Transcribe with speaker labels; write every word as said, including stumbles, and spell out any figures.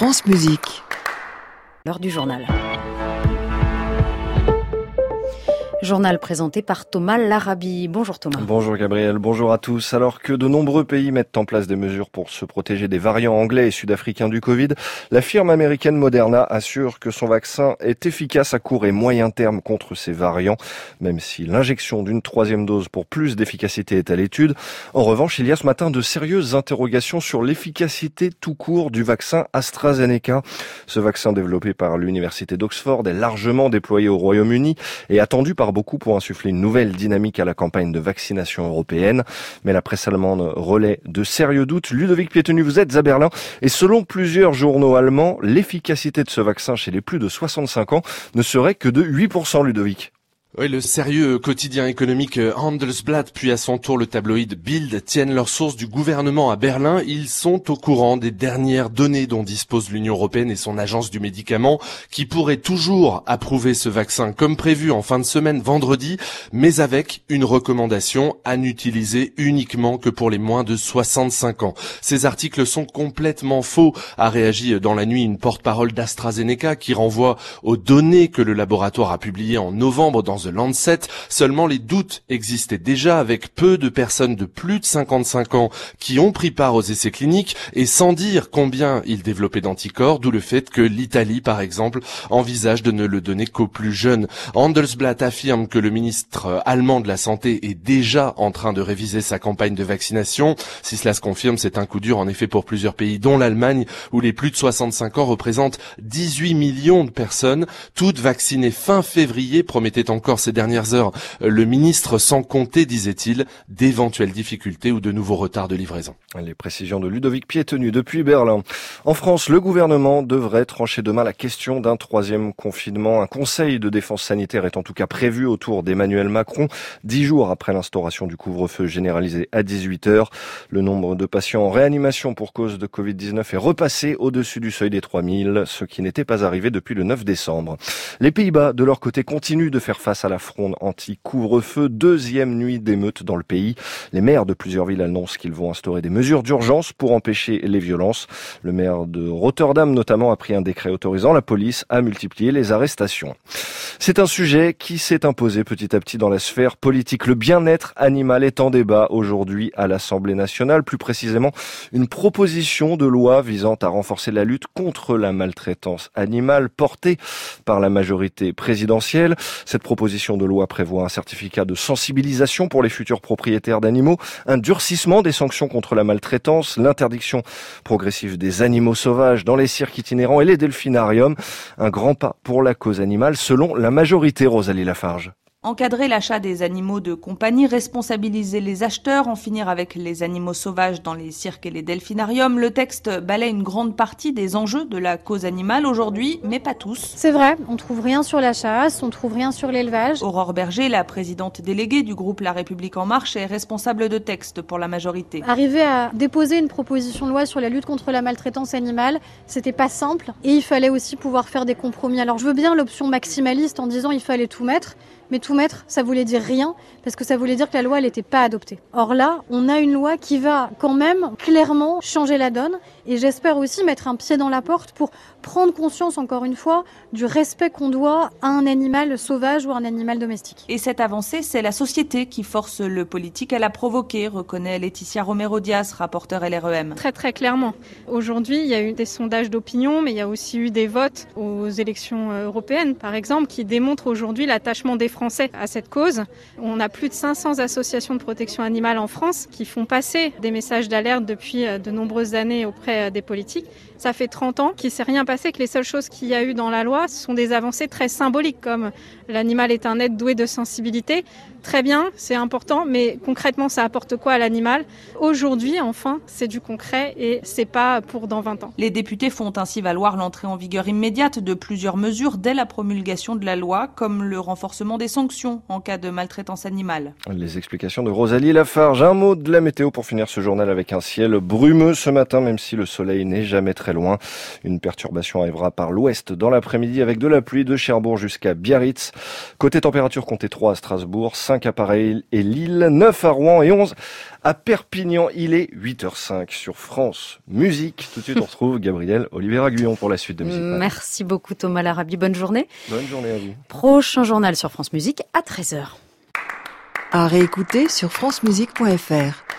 Speaker 1: France Musique.
Speaker 2: L'heure du journal. Journal présenté par Thomas Larabi. Bonjour Thomas.
Speaker 3: Bonjour Gabriel, bonjour à tous. Alors que de nombreux pays mettent en place des mesures pour se protéger des variants anglais et sud-africains du Covid, la firme américaine Moderna assure que son vaccin est efficace à court et moyen terme contre ces variants, même si l'injection d'une troisième dose pour plus d'efficacité est à l'étude. En revanche, il y a ce matin de sérieuses interrogations sur l'efficacité tout court du vaccin AstraZeneca. Ce vaccin développé par l'université d'Oxford est largement déployé au Royaume-Uni et attendu par beaucoup pour insuffler une nouvelle dynamique à la campagne de vaccination européenne. Mais la presse allemande relaie de sérieux doutes. Ludovic Pietenu, vous êtes à Berlin et selon plusieurs journaux allemands, l'efficacité de ce vaccin chez les plus de soixante-cinq ans ne serait que de huit pour cent, Ludovic.
Speaker 4: Oui, le sérieux quotidien économique Handelsblatt, puis à son tour le tabloïd Bild, tiennent leurs sources du gouvernement à Berlin. Ils sont au courant des dernières données dont dispose l'Union européenne et son agence du médicament, qui pourrait toujours approuver ce vaccin comme prévu en fin de semaine vendredi, mais avec une recommandation à n'utiliser uniquement que pour les moins de soixante-cinq ans. Ces articles sont complètement faux, a réagi dans la nuit une porte-parole d'AstraZeneca qui renvoie aux données que le laboratoire a publiées en novembre dans The Lancet. Seulement les doutes existaient déjà avec peu de personnes de plus de cinquante-cinq ans qui ont pris part aux essais cliniques et sans dire combien ils développaient d'anticorps, d'où le fait que l'Italie, par exemple, envisage de ne le donner qu'aux plus jeunes. Handelsblatt affirme que le ministre allemand de la Santé est déjà en train de réviser sa campagne de vaccination. Si cela se confirme, c'est un coup dur en effet pour plusieurs pays, dont l'Allemagne, où les plus de soixante-cinq ans représentent dix-huit millions de personnes, toutes vaccinées fin février, promettait encore ces dernières heures le ministre, sans compter, disait-il, d'éventuelles difficultés ou de nouveaux retards de livraison.
Speaker 3: Les précisions de Ludovic Pietenu depuis Berlin. En France, le gouvernement devrait trancher demain la question d'un troisième confinement. Un conseil de défense sanitaire est en tout cas prévu autour d'Emmanuel Macron, dix jours après l'instauration du couvre-feu généralisé à dix-huit heures. Le nombre de patients en réanimation pour cause de covid dix-neuf est repassé au-dessus du seuil des trois mille, ce qui n'était pas arrivé depuis le neuf décembre. Les Pays-Bas, de leur côté, continuent de faire face à la fronde anti-couvre-feu. Deuxième nuit d'émeutes dans le pays. Les maires de plusieurs villes annoncent qu'ils vont instaurer des mesures d'urgence pour empêcher les violences. Le maire de Rotterdam, notamment, a pris un décret autorisant la police à multiplier les arrestations. C'est un sujet qui s'est imposé petit à petit dans la sphère politique. Le bien-être animal est en débat aujourd'hui à l'Assemblée nationale. Plus précisément, une proposition de loi visant à renforcer la lutte contre la maltraitance animale portée par la majorité présidentielle. Cette proposition de loi prévoit un certificat de sensibilisation pour les futurs propriétaires d'animaux, un durcissement des sanctions contre la maltraitance, l'interdiction progressive des animaux sauvages dans les cirques itinérants et les delphinariums. Un grand pas pour la cause animale selon la majorité, Rosalie Lafarge.
Speaker 5: Encadrer l'achat des animaux de compagnie, responsabiliser les acheteurs, en finir avec les animaux sauvages dans les cirques et les delphinariums. Le texte balaie une grande partie des enjeux de la cause animale aujourd'hui, mais pas tous.
Speaker 6: C'est vrai, on trouve rien sur la chasse, on trouve rien sur l'élevage.
Speaker 5: Aurore Berger, la présidente déléguée du groupe La République En Marche, est responsable de texte pour la majorité.
Speaker 6: Arriver à déposer une proposition de loi sur la lutte contre la maltraitance animale, c'était pas simple. Et il fallait aussi pouvoir faire des compromis. Alors je veux bien l'option maximaliste en disant il fallait tout mettre. Mais tout mettre, ça voulait dire rien, parce que ça voulait dire que la loi, elle n'était pas adoptée. Or là, on a une loi qui va quand même clairement changer la donne, et j'espère aussi mettre un pied dans la porte pour prendre conscience, encore une fois, du respect qu'on doit à un animal sauvage ou à un animal domestique.
Speaker 5: Et cette avancée, c'est la société qui force le politique à la provoquer, reconnaît Laetitia Romero-Diaz, rapporteure L R E M.
Speaker 7: Très très clairement. Aujourd'hui, il y a eu des sondages d'opinion, mais il y a aussi eu des votes aux élections européennes, par exemple, qui démontrent aujourd'hui l'attachement des Français à cette cause. On a plus de cinq cents associations de protection animale en France qui font passer des messages d'alerte depuis de nombreuses années auprès des politiques. Ça fait trente ans qu'il ne s'est rien passé, que les seules choses qu'il y a eu dans la loi sont des avancées très symboliques, comme l'animal est un être doué de sensibilité. Très bien, c'est important, mais concrètement, ça apporte quoi à l'animal ? Aujourd'hui, enfin, c'est du concret et c'est pas pour dans vingt ans.
Speaker 5: Les députés font ainsi valoir l'entrée en vigueur immédiate de plusieurs mesures dès la promulgation de la loi, comme le renforcement des sanctions en cas de maltraitance animale.
Speaker 3: Les explications de Rosalie Lafarge. Un mot de la météo pour finir ce journal avec un ciel brumeux ce matin, même si le soleil n'est jamais très loin. Une perturbation arrivera par l'ouest dans l'après-midi avec de la pluie de Cherbourg jusqu'à Biarritz. Côté température, comptez trois à Strasbourg, cinq à Paris et Lille, neuf à Rouen et onze à Perpignan. Il est huit heures cinq sur France Musique. Tout de suite, on retrouve Gabriel Oliveira-Guyon pour la suite de Musique.
Speaker 2: Merci beaucoup Thomas Larabie. Bonne journée.
Speaker 3: Bonne journée à vous.
Speaker 2: Prochain journal sur France Musique à treize heures.
Speaker 1: À réécouter sur francemusique point f r.